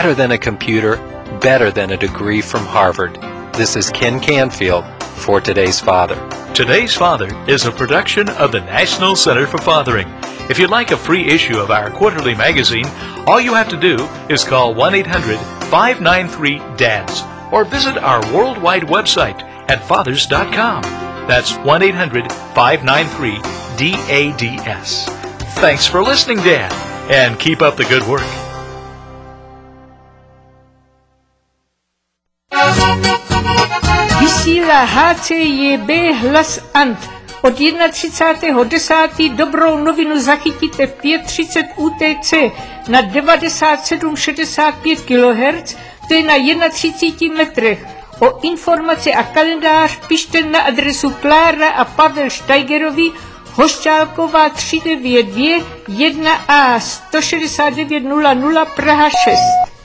better than a computer, better than a degree from Harvard. This is Ken Canfield for Today's Father. Today's Father is a production of the National Center for Fathering. If you'd like a free issue of our quarterly magazine, all you have to do is call 1-800-593-DADS or visit our worldwide website at fathers.com. That's 1-800-593-DADS. Thanks for listening, Dad, and keep up the good work. Vysílá HCJB Hlas Ant. Od 31.10. dobrou novinu zachytíte v 5:30 UTC na 9765 kHz, to je na 31 metrech. O informace a kalendář pište na adresu Klára a Pavel Steigerovi, Hošťálková 392 1A 16900 Praha 6.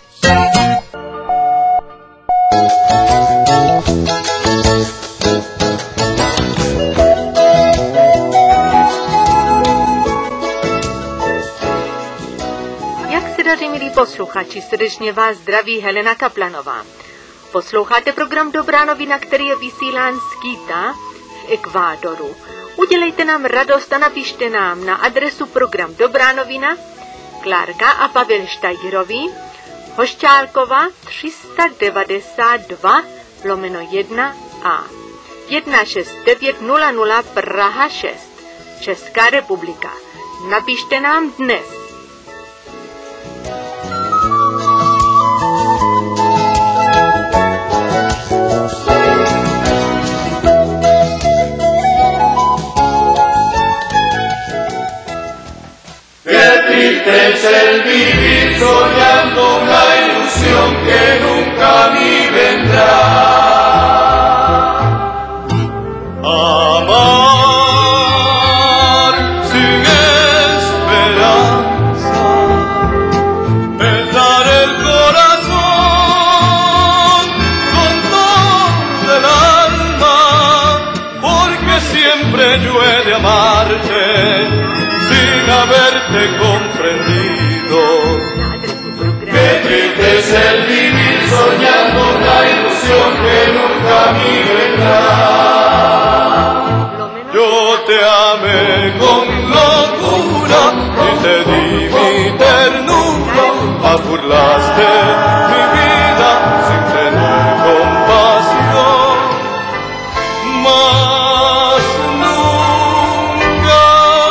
Milí posluchači, srdečně vás zdraví Helena Kaplanová. Posloucháte program Dobrá novina, který je vysílán z Quita v Ekvádoru. Udělejte nám radost a napište nám na adresu program Dobrá novina, Klárka a Pavel Steigerovi, Hošťálkova 392 1A 16900 Praha 6, Česká republika. Napište nám dnes. Es el vivir soñando una ilusión que nunca a mí vendrá. Amar sin esperanza es dar el corazón con todo el alma, porque siempre yo he de amarte sin haberte comprendido. Qué triste es el vivir soñando una ilusión que nunca a mí vendrá. Yo te amé con locura y te di mi ternura, mas burlaste mi vida sin tener compasión. Mas nunca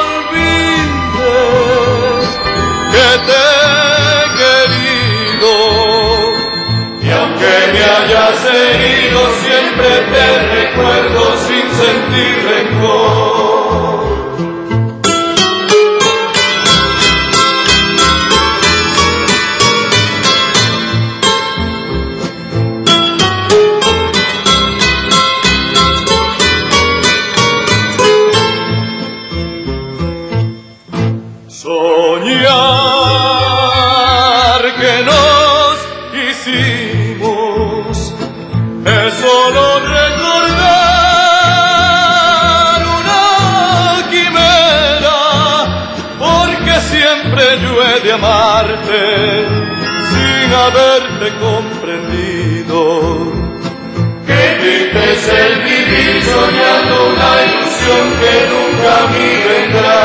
olvides que te he querido, y aunque me hayas herido, siempre te recuerdo sin sentir rencor. Soñar que nos hicimos es solo recordar una quimera, porque siempre yo he de amarte sin haberte comprendido. Qué triste es el vivir soñando una ilusión que nunca a mí vendrá.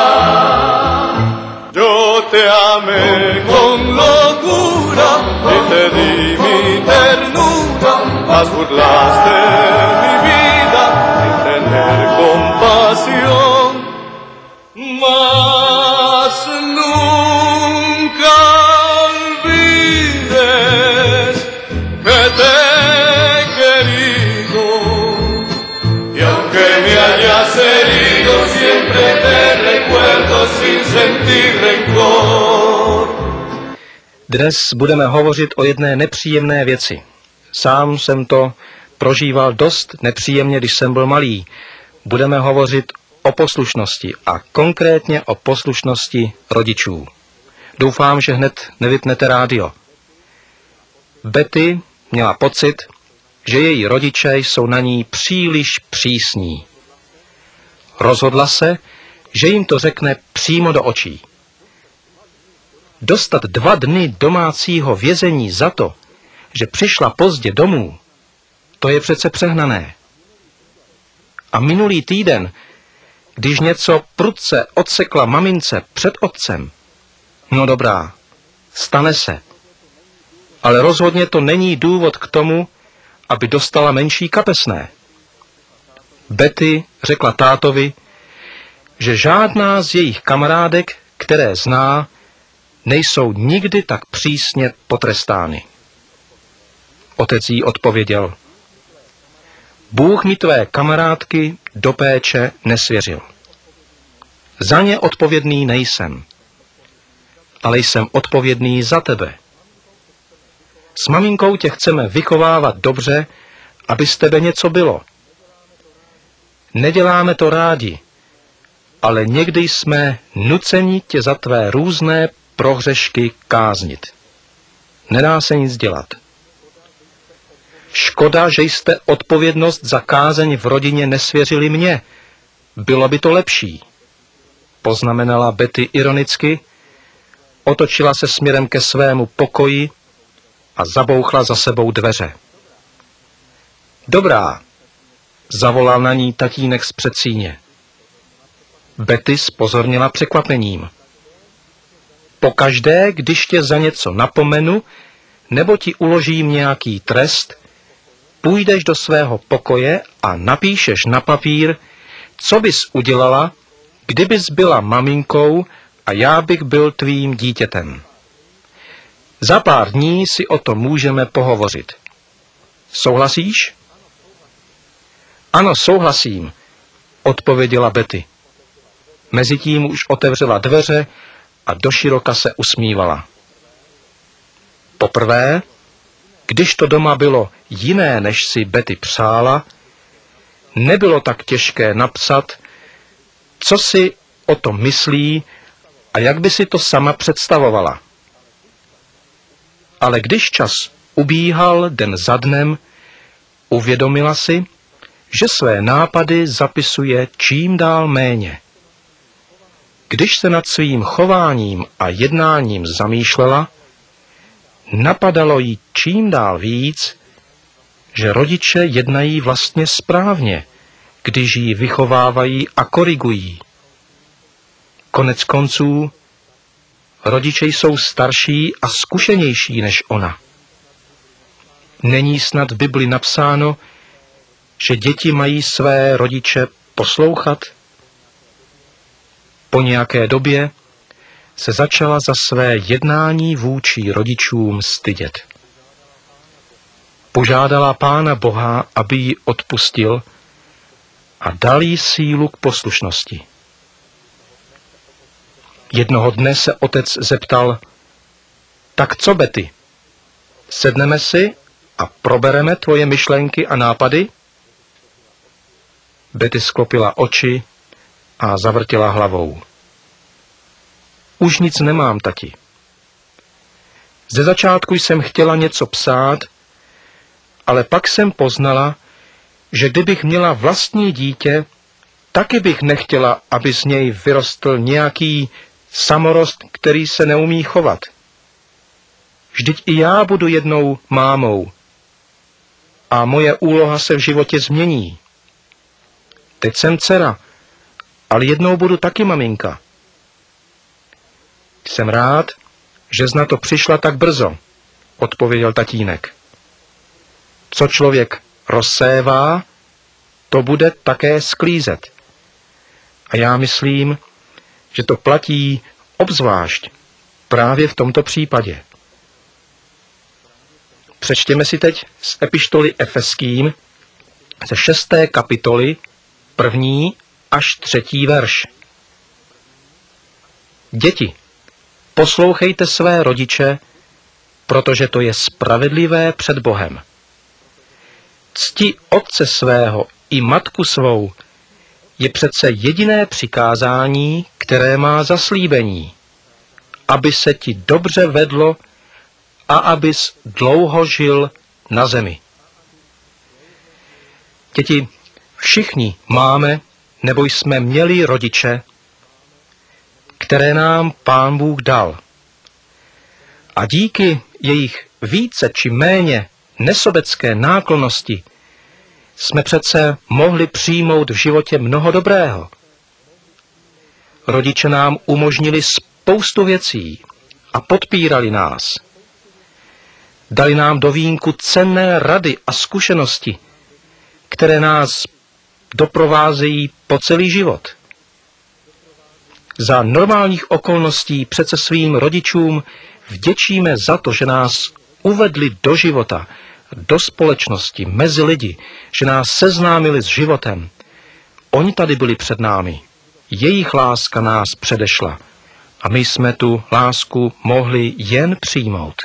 Yo te amé con locura y te di mi ternura, mas burlaste mi vida sin tener compasión. Mas nunca olvides que te he querido, y aunque me hayas herido, siempre te recuerdo sin sentir rencor. Dnes budeme hovořit o jedné nepříjemné věci. Sám jsem to prožíval dost nepříjemně, když jsem byl malý. Budeme hovořit o poslušnosti a konkrétně o poslušnosti rodičů. Doufám, že hned nevypnete rádio. Betty měla pocit, že její rodiče jsou na ní příliš přísní. Rozhodla se, že jim to řekne přímo do očí. dostat 2 dny domácího vězení za to, že přišla pozdě domů, to je přece přehnané. A minulý týden, když něco prudce odsekla mamince před otcem, no dobrá, stane se. Ale rozhodně to není důvod k tomu, aby dostala menší kapesné. Betty řekla tátovi, že žádná z jejich kamarádek, které zná, nejsou nikdy tak přísně potrestány. Otec jí odpověděl: Bůh mi tvé kamarádky do péče nesvěřil. Za ně odpovědný nejsem, ale jsem odpovědný za tebe. S maminkou tě chceme vychovávat dobře, aby z tebe něco bylo. Neděláme to rádi, ale někdy jsme nuceni tě za tvé různé prohřešky káznit. Nedá se nic dělat. Škoda, že jste odpovědnost za kázeň v rodině nesvěřili mně. Bylo by to lepší, poznamenala Betty ironicky, otočila se směrem ke svému pokoji a zabouchla za sebou dveře. Dobrá, zavolal na ní tatínek z předsíně. Betty zpozornila překvapením. Pokaždé, když tě za něco napomenu, nebo ti uložím nějaký trest, půjdeš do svého pokoje a napíšeš na papír, co bys udělala, kdybys byla maminkou a já bych byl tvým dítětem. Za pár dní si o tom můžeme pohovořit. Souhlasíš? Ano, souhlasím, odpověděla Betty. Mezitím už otevřela dveře a doširoka se usmívala. Poprvé, když to doma bylo jiné, než si Betty přála, nebylo tak těžké napsat, co si o tom myslí a jak by si to sama představovala. Ale když čas ubíhal den za dnem, uvědomila si, že své nápady zapisuje čím dál méně. Když se nad svým chováním a jednáním zamýšlela, napadalo jí čím dál víc, že rodiče jednají vlastně správně, když ji vychovávají a korigují. Konec konců, rodiče jsou starší a zkušenější než ona. Není snad v Bibli napsáno, že děti mají své rodiče poslouchat? Po nějaké době se začala za své jednání vůči rodičům stydět. Požádala Pána Boha, aby ji odpustil a dal jí sílu k poslušnosti. Jednoho dne se otec zeptal: Tak co, Betty? Sedneme si a probereme tvoje myšlenky a nápady? Betty sklopila oči a zavrtila hlavou. Už nic nemám, tati. Ze začátku jsem chtěla něco psát, ale pak jsem poznala, že kdybych měla vlastní dítě, taky bych nechtěla, aby z něj vyrostl nějaký samorost, který se neumí chovat. Vždyť i já budu jednou mámou a moje úloha se v životě změní. Teď jsem dcera, ale jednou budu taky maminka. Jsem rád, že jsi na to přišla tak brzo, odpověděl tatínek. Co člověk rozsévá, to bude také sklízet. A já myslím, že to platí obzvlášť právě v tomto případě. Přečtěme si teď z epištoly Efeským ze 6. kapitoly 1. až 3. verš. Děti, poslouchejte své rodiče, protože to je spravedlivé před Bohem. Cti otce svého i matku svou je přece jediné přikázání, které má zaslíbení, aby se ti dobře vedlo a abys dlouho žil na zemi. Děti, všichni máme nebo jsme měli rodiče, které nám Pán Bůh dal. A díky jejich více či méně nesobecké náklonnosti jsme přece mohli přijmout v životě mnoho dobrého. Rodiče nám umožnili spoustu věcí a podpírali nás. Dali nám do vínku cenné rady a zkušenosti, které nás doprovázejí po celý život. Za normálních okolností přece svým rodičům vděčíme za to, že nás uvedli do života, do společnosti, mezi lidi, že nás seznámili s životem. Oni tady byli před námi. Jejich láska nás předešla a my jsme tu lásku mohli jen přijmout.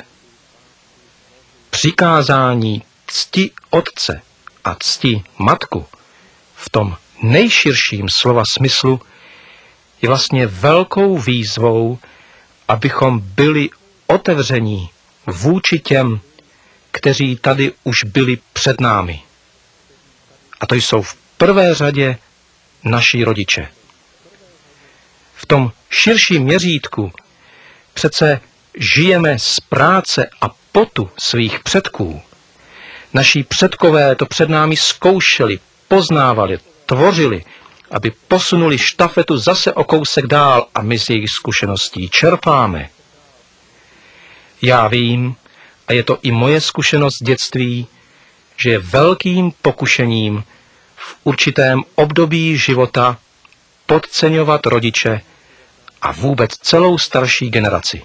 Přikázání cti otce a cti matku v tom nejširším slova smyslu je vlastně velkou výzvou, abychom byli otevření vůči těm, kteří tady už byli před námi. A to jsou v prvé řadě naši rodiče. V tom širším měřítku přece žijeme z práce a potu svých předků. Naši předkové to před námi zkoušeli, poznávali, tvořili, aby posunuli štafetu zase o kousek dál a my z jejich zkušeností čerpáme. Já vím, a je to i moje zkušenost z dětství, že je velkým pokušením v určitém období života podceňovat rodiče a vůbec celou starší generaci.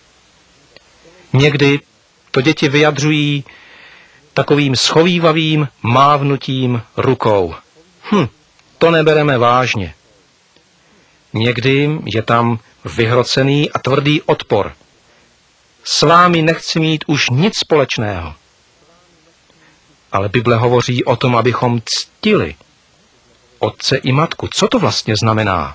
Někdy to děti vyjadřují takovým schovívavým mávnutím rukou. To nebereme vážně. Někdy je tam vyhrocený a tvrdý odpor. S vámi nechci mít už nic společného. Ale Bible hovoří o tom, abychom ctili otce i matku. Co to vlastně znamená?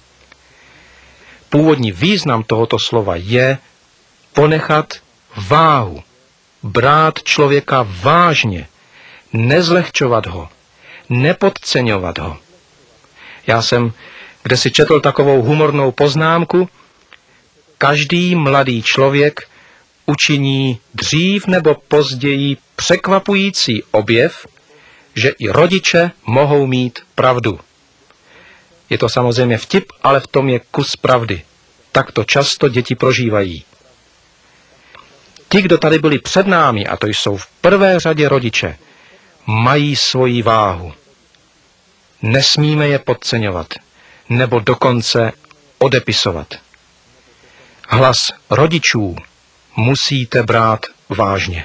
Původní význam tohoto slova je ponechat váhu, brát člověka vážně, nezlehčovat ho, nepodceňovat ho. Já jsem kdesi četl takovou humornou poznámku. Každý mladý člověk učiní dřív nebo později překvapující objev, že i rodiče mohou mít pravdu. Je to samozřejmě vtip, ale v tom je kus pravdy. Tak to často děti prožívají. Ti, kdo tady byli před námi, a to jsou v prvé řadě rodiče, mají svoji váhu. Nesmíme je podceňovat, nebo dokonce odepisovat. Hlas rodičů musíte brát vážně.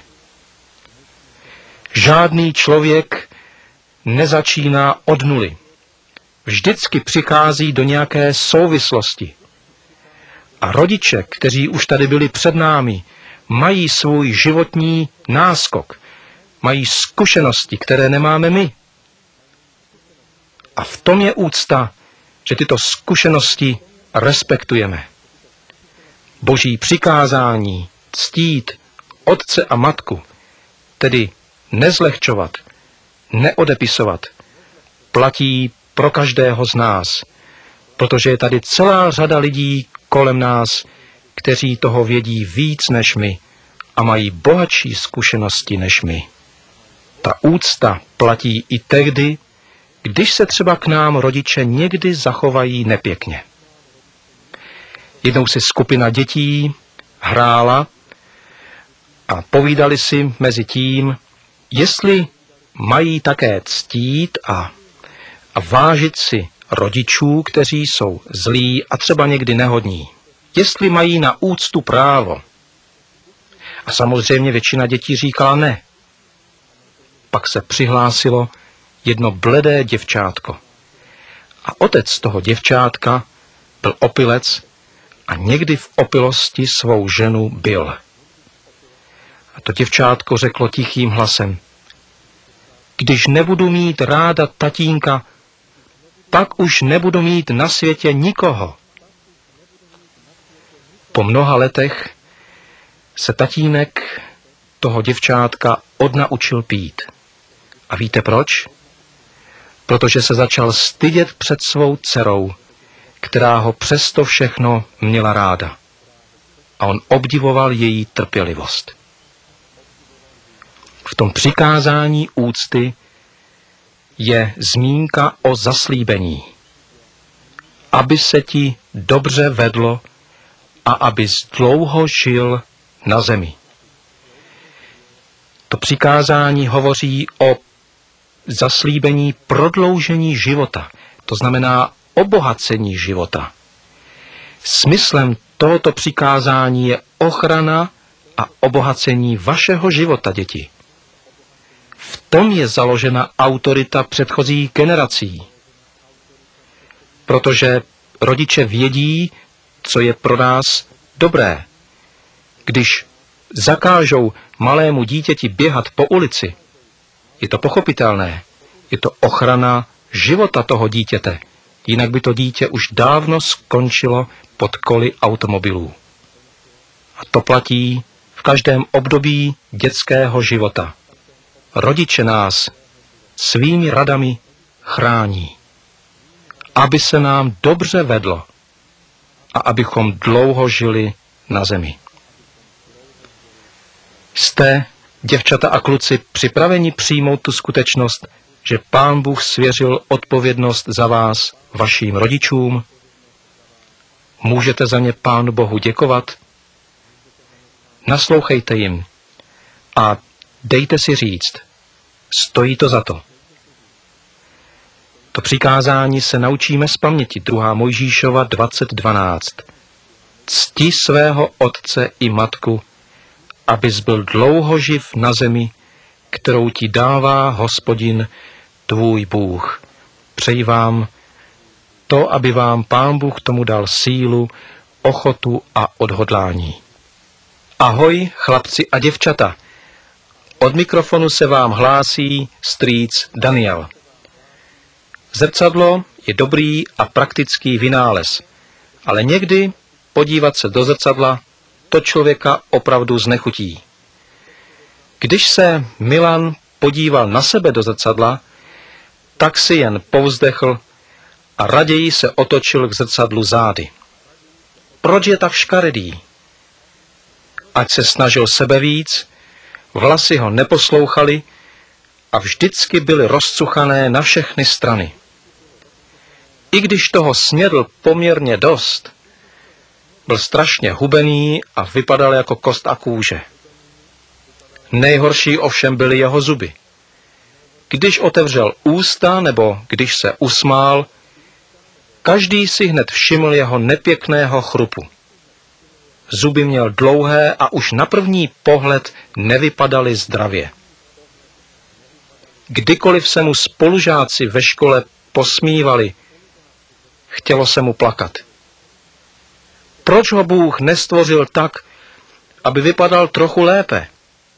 Žádný člověk nezačíná od nuly. Vždycky přichází do nějaké souvislosti. A rodiče, kteří už tady byli před námi, mají svůj životní náskok. Mají zkušenosti, které nemáme my. A v tom je úcta, že tyto zkušenosti respektujeme. Boží přikázání ctít otce a matku, tedy nezlehčovat, neodepisovat, platí pro každého z nás, protože je tady celá řada lidí kolem nás, kteří toho vědí víc než my a mají bohatší zkušenosti než my. Ta úcta platí i tehdy, když se třeba k nám rodiče někdy zachovají nepěkně. Jednou si skupina dětí hrála a povídali si mezi tím, jestli mají také ctít a vážit si rodičů, kteří jsou zlí a třeba někdy nehodní. Jestli mají na úctu právo. A samozřejmě většina dětí říkala ne. Pak se přihlásilo jedno bledé děvčátko. A otec toho děvčátka byl opilec a někdy v opilosti svou ženu bil. A to děvčátko řeklo tichým hlasem: když nebudu mít ráda tatínka, pak už nebudu mít na světě nikoho. Po mnoha letech se tatínek toho děvčátka odnaučil pít. A víte proč? Protože se začal stydět před svou dcerou, která ho přesto všechno měla ráda. a on obdivoval její trpělivost. V tom přikázání úcty je zmínka o zaslíbení, aby se ti dobře vedlo a abys dlouho žil na zemi. To přikázání hovoří o zaslíbení prodloužení života, to znamená obohacení života. Smyslem tohoto přikázání je ochrana a obohacení vašeho života, děti. V tom je založena autorita předchozích generací. Protože rodiče vědí, co je pro nás dobré. Když zakážou malému dítěti běhat po ulici, je to pochopitelné. Je to ochrana života toho dítěte. Jinak by to dítě už dávno skončilo pod koly automobilů. A to platí v každém období dětského života. Rodiče nás svými radami chrání, aby se nám dobře vedlo a abychom dlouho žili na zemi. Jste, děvčata a kluci, připraveni přijmout tu skutečnost, že Pán Bůh svěřil odpovědnost za vás vašim rodičům? Můžete za ně Pánu Bohu děkovat? Naslouchejte jim a dejte si říct, stojí to za to. To přikázání se naučíme z paměti, 2. Mojžíšova 20:12. Cti svého otce i matku, abys byl dlouho živ na zemi, kterou ti dává Hospodin, tvůj Bůh. Přeji vám to, aby vám Pán Bůh tomu dal sílu, ochotu a odhodlání. Ahoj, chlapci a děvčata. Od mikrofonu se vám hlásí strýc Daniel. Zrcadlo je dobrý a praktický vynález, ale někdy podívat se do zrcadla to člověka opravdu znechutí. Když se Milan podíval na sebe do zrcadla, tak si jen povzdechl a raději se otočil k zrcadlu zády. Proč je tak škaredý? Ať se snažil sebevíc, vlasy ho neposlouchaly a vždycky byly rozcuchané na všechny strany. I když toho snědl poměrně dost, byl strašně hubený a vypadal jako kost a kůže. Nejhorší ovšem byly jeho zuby. Když otevřel ústa nebo když se usmál, každý si hned všiml jeho nepěkného chrupu. Zuby měl dlouhé a už na první pohled nevypadaly zdravě. Kdykoliv se mu spolužáci ve škole posmívali, chtělo se mu plakat. Proč ho Bůh nestvořil tak, aby vypadal trochu lépe?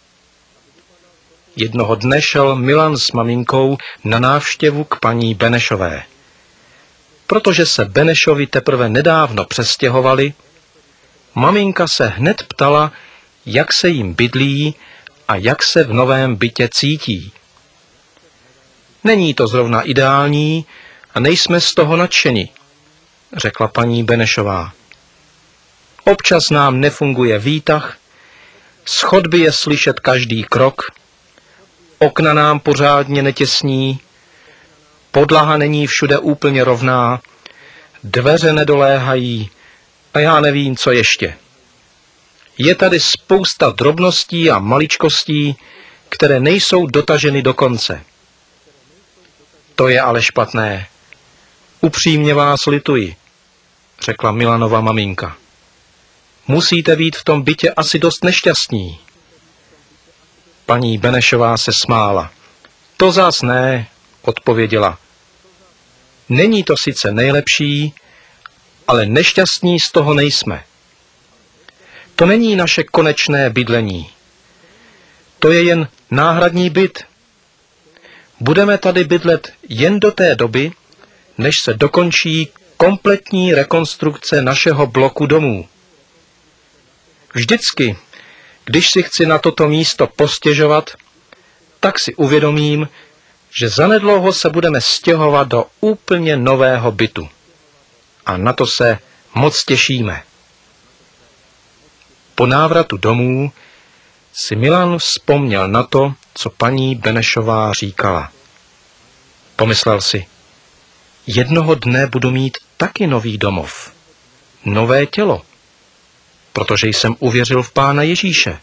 Jednoho dne šel Milan s maminkou na návštěvu k paní Benešové. Protože se Benešovi teprve nedávno přestěhovali, maminka se hned ptala, jak se jim bydlí a jak se v novém bytě cítí. Není to zrovna ideální a nejsme z toho nadšeni, řekla paní Benešová. Občas nám nefunguje výtah, z chodby je slyšet každý krok, okna nám pořádně netěsní, podlaha není všude úplně rovná, dveře nedoléhají a já nevím, co ještě. Je tady spousta drobností a maličkostí, které nejsou dotaženy do konce. To je ale špatné. Upřímně vás lituji, řekla Milanova maminka. Musíte být v tom bytě asi dost nešťastní. Paní Benešová se smála. To zas ne, odpověděla. Není to sice nejlepší, ale nešťastní z toho nejsme. To není naše konečné bydlení. To je jen náhradní byt. Budeme tady bydlet jen do té doby, než se dokončí kompletní rekonstrukce našeho bloku domů. Vždycky, když si chci na toto místo postěžovat, tak si uvědomím, že zanedlouho se budeme stěhovat do úplně nového bytu. A na to se moc těšíme. Po návratu domů si Milan vzpomněl na to, co paní Benešová říkala. Pomyslel si, jednoho dne budu mít taky nový domov, nové tělo, protože jsem uvěřil v Pána Ježíše.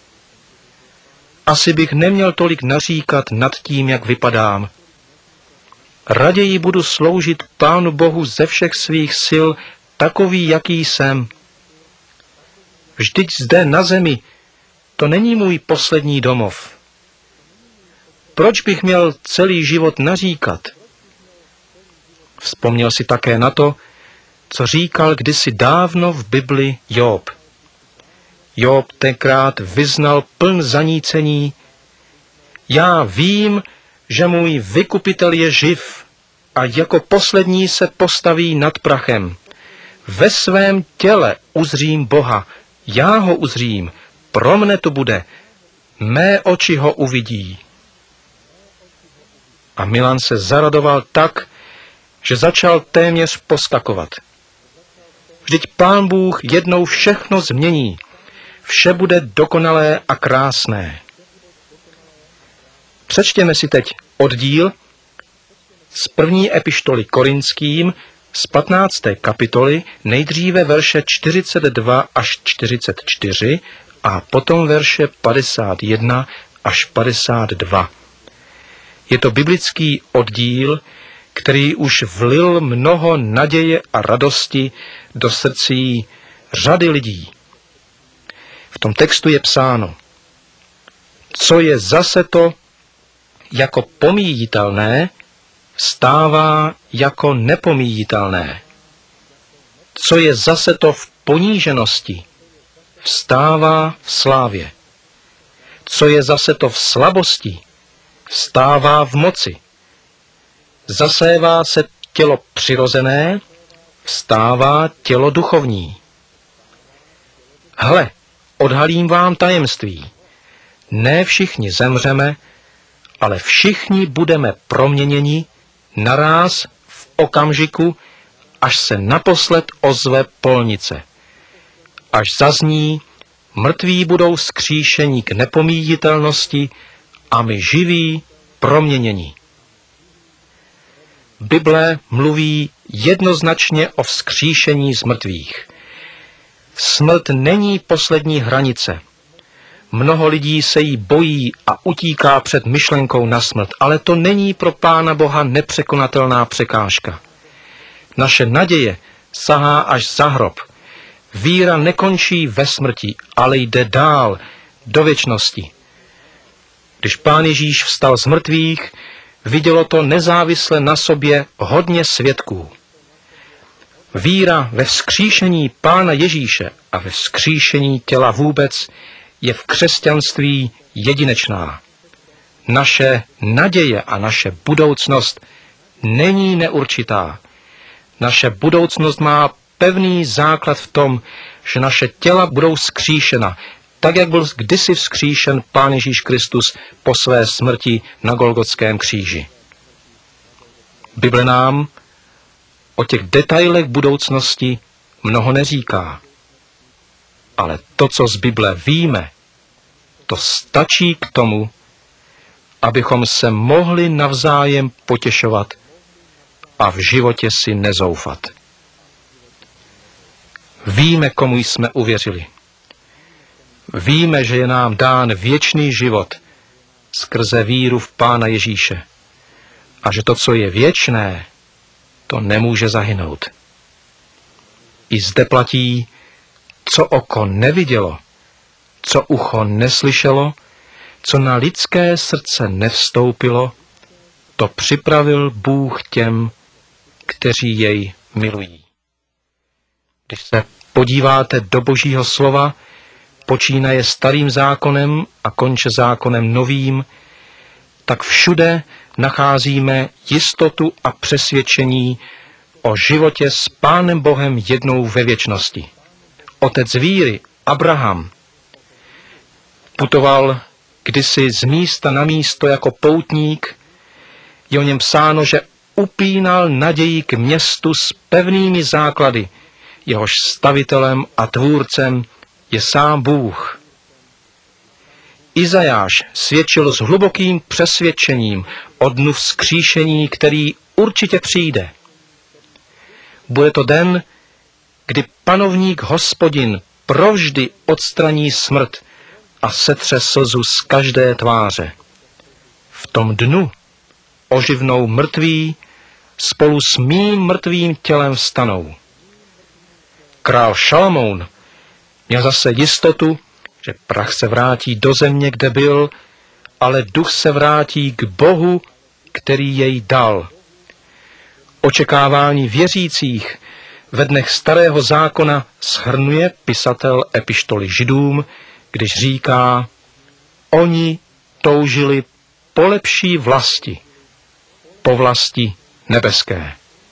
Asi bych neměl tolik naříkat nad tím, jak vypadám. Raději budu sloužit Pánu Bohu ze všech svých sil, takový, jaký jsem. Vždyť zde na zemi to není můj poslední domov. Proč bych měl celý život naříkat? Vzpomněl si také na to, co říkal kdysi dávno v Bibli Job. Job tenkrát vyznal pln zanícení: já vím, že můj vykupitel je živ a jako poslední se postaví nad prachem. Ve svém těle uzřím Boha, já ho uzřím, pro mne to bude, mé oči ho uvidí. A Milan se zaradoval tak, že začal téměř poskakovat. Vždyť Pán Bůh jednou všechno změní, vše bude dokonalé a krásné. Přečtěme si teď oddíl z první epištoly Korinským z 15. kapitoly, nejdříve verše 42 až 44 a potom verše 51 až 52. Je to biblický oddíl, který už vlil mnoho naděje a radosti do srdcí řady lidí. V tom textu je psáno: co je zase to jako pomíjitelné, stává jako nepomíjitelné. Co je zase to v poníženosti, vstává v slávě. Co je zase to v slabosti, vstává v moci. Zasévá se tělo přirozené, vstává tělo duchovní. Hle, odhalím vám tajemství. Ne všichni zemřeme, ale všichni budeme proměněni naráz v okamžiku, až se naposled ozve polnice. Až zazní, mrtví budou vzkříšeni k nepomíjitelnosti a my živí proměněni. Bible mluví jednoznačně o vzkříšení z mrtvých. Smrt není poslední hranice. Mnoho lidí se jí bojí a utíká před myšlenkou na smrt, ale to není pro Pána Boha nepřekonatelná překážka. Naše naděje sahá až za hrob. Víra nekončí ve smrti, ale jde dál, do věčnosti. Když Pán Ježíš vstal z mrtvých, vidělo to nezávisle na sobě hodně svědků. Víra ve vzkříšení Pána Ježíše a ve vzkříšení těla vůbec je v křesťanství jedinečná. Naše naděje a naše budoucnost není neurčitá. Naše budoucnost má pevný základ v tom, že naše těla budou vzkříšena, tak jak byl kdysi vzkříšen Pán Ježíš Kristus po své smrti na Golgotském kříži. Bible nám o těch detailech budoucnosti mnoho neříká. Ale to, co z Bible víme, to stačí k tomu, abychom se mohli navzájem potěšovat a v životě si nezoufat. Víme, komu jsme uvěřili. Víme, že je nám dán věčný život skrze víru v Pána Ježíše a že to, co je věčné, to nemůže zahynout. I zde platí, co oko nevidělo, co ucho neslyšelo, co na lidské srdce nevstoupilo, to připravil Bůh těm, kteří jej milují. Když se podíváte do Božího slova, počínaje starým zákonem a konče zákonem novým, tak všude nacházíme jistotu a přesvědčení o životě s Pánem Bohem jednou ve věčnosti. Otec víry, Abraham, putoval kdysi z místa na místo jako poutník. Je o něm psáno, že upínal naději k městu s pevnými základy, jehož stavitelem a tvůrcem je sám Bůh. Izajáš svědčil s hlubokým přesvědčením o dnu vzkříšení, který určitě přijde. Bude to den, kdy panovník Hospodin provždy odstraní smrt a setře slzu z každé tváře. V tom dnu oživnou mrtví, spolu s mým mrtvým tělem vstanou. Král Šalamoun měl zase jistotu, že prach se vrátí do země, kde byl, ale duch se vrátí k Bohu, který jej dal. Očekávání věřících ve dnech Starého zákona shrnuje pisatel epištoly Židům, když říká: oni toužili po lepší vlasti, po vlasti nebeské.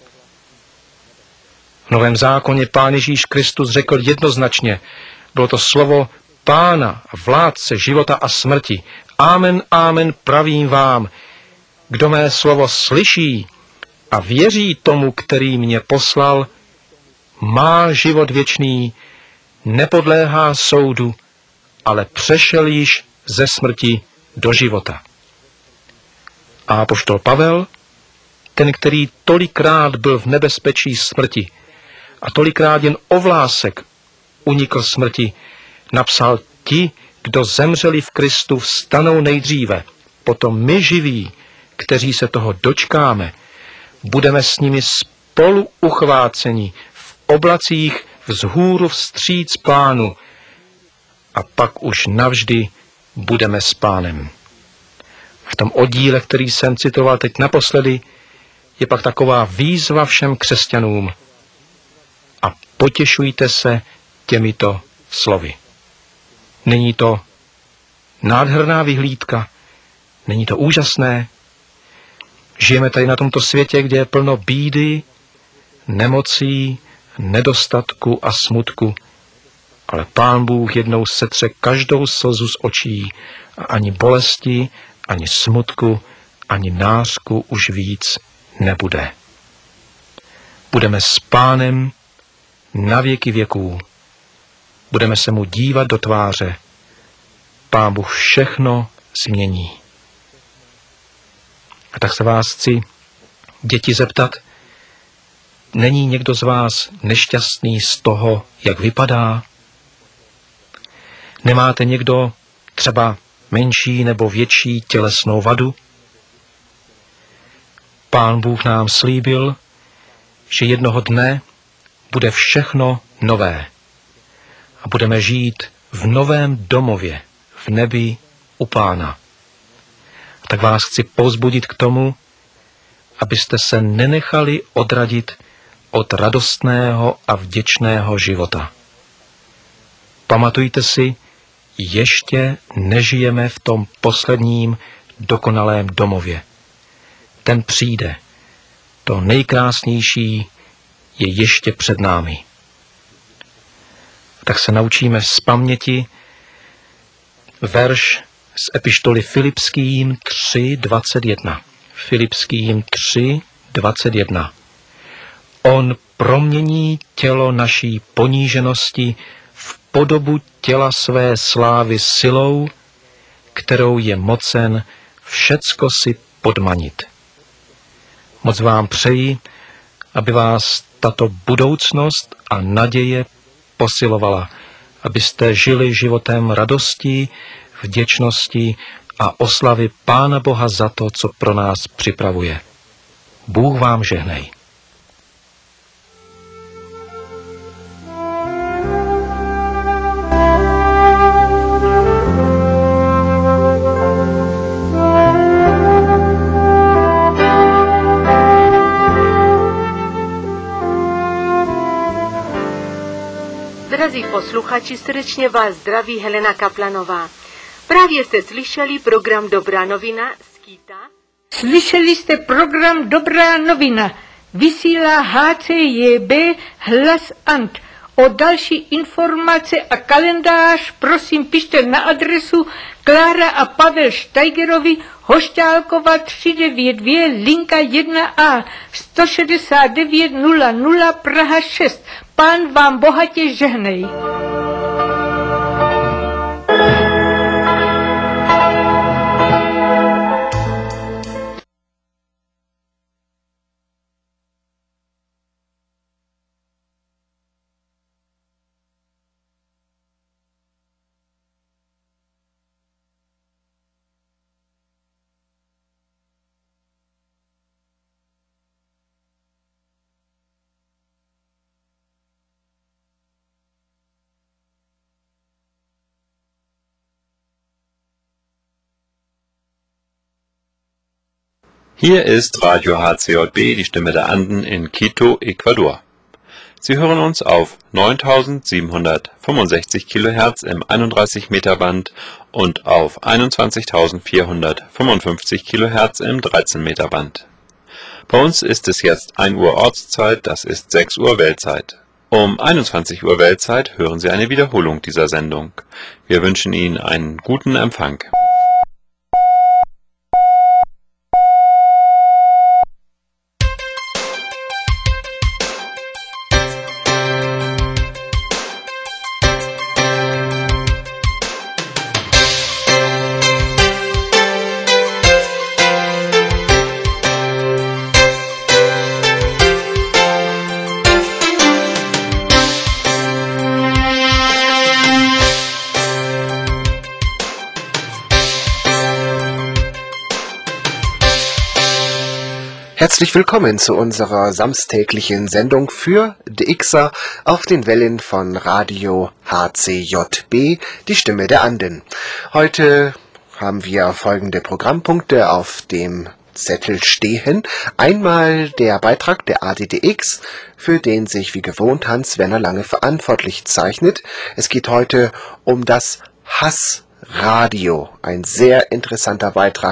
V Novém zákoně Pán Ježíš Kristus řekl jednoznačně, bylo to slovo Pána, vládce života a smrti: Amen, amen, pravím vám, kdo mé slovo slyší a věří tomu, který mě poslal, má život věčný, nepodléhá soudu, ale přešel již ze smrti do života. A apoštol Pavel, ten, který tolikrát byl v nebezpečí smrti a tolikrát jen o vlásek unikl smrti, napsal: ti, kdo zemřeli v Kristu, vstanou nejdříve, potom my živí, kteří se toho dočkáme, budeme s nimi spolu uchváceni v oblacích vzhůru vstříc Pánu a pak už navždy budeme s Pánem. V tom oddíle, který jsem citoval teď naposledy, je pak taková výzva všem křesťanům: a potěšujte se těmito slovy. Není to nádherná vyhlídka? Není to úžasné? Žijeme tady na tomto světě, kde je plno bídy, nemocí, nedostatku a smutku, ale Pán Bůh jednou setře každou slzu z očí a ani bolesti, ani smutku, ani nářku už víc nebude. Budeme s Pánem na věky věků. Budeme se mu dívat do tváře. Pán Bůh všechno změní. A tak se vás chci, děti, zeptat: není někdo z vás nešťastný z toho, jak vypadá? Nemáte někdo třeba menší nebo větší tělesnou vadu? Pán Bůh nám slíbil, že jednoho dne bude všechno nové a budeme žít v novém domově, v nebi u Pána. A tak vás chci povzbudit k tomu, abyste se nenechali odradit od radostného a vděčného života. Pamatujte si, ještě nežijeme v tom posledním dokonalém domově. Ten přijde. To nejkrásnější je ještě před námi. Tak se naučíme z paměti verš z epištoly Filipským 3:21. Filipským 3:21. On promění tělo naší poníženosti v podobu těla své slávy silou, kterou je mocen všecko si podmanit. Moc vám přeji, aby vás tato budoucnost a naděje posilovala, abyste žili životem radosti, vděčnosti a oslavy Pána Boha za to, co pro nás připravuje. Bůh vám žehnej. Drazí posluchači, srdečně vás zdraví Helena Kaplanová. Právě jste slyšeli program Dobrá novina z Kýta. Slyšeli jste program Dobrá novina. Vysílá HCJB Hlas Ant. O další informace a kalendář prosím pište na adresu Klára a Pavel Steigerovi, Hošťálkova 392, linka 1A, 169 00 Praha 6. Pán vám bohatě žehnej. Hier ist Radio HCJB, die Stimme der Anden in Quito, Ecuador. Sie hören uns auf 9765 kHz im 31 Meter Band und auf 21.455 kHz im 13 Meter Band. Bei uns ist es jetzt 1 Uhr Ortszeit, das ist 6 Uhr Weltzeit. Um 21 Uhr Weltzeit hören Sie eine Wiederholung dieser Sendung. Wir wünschen Ihnen einen guten Empfang. Herzlich willkommen zu unserer samstäglichen Sendung für die Xer auf den Wellen von Radio HCJB, die Stimme der Anden. Heute haben wir folgende Programmpunkte auf dem Zettel stehen. Einmal der Beitrag der ADDX, für den sich wie gewohnt Hans-Werner Lange verantwortlich zeichnet. Es geht heute um das Hassradio. Ein sehr interessanter Beitrag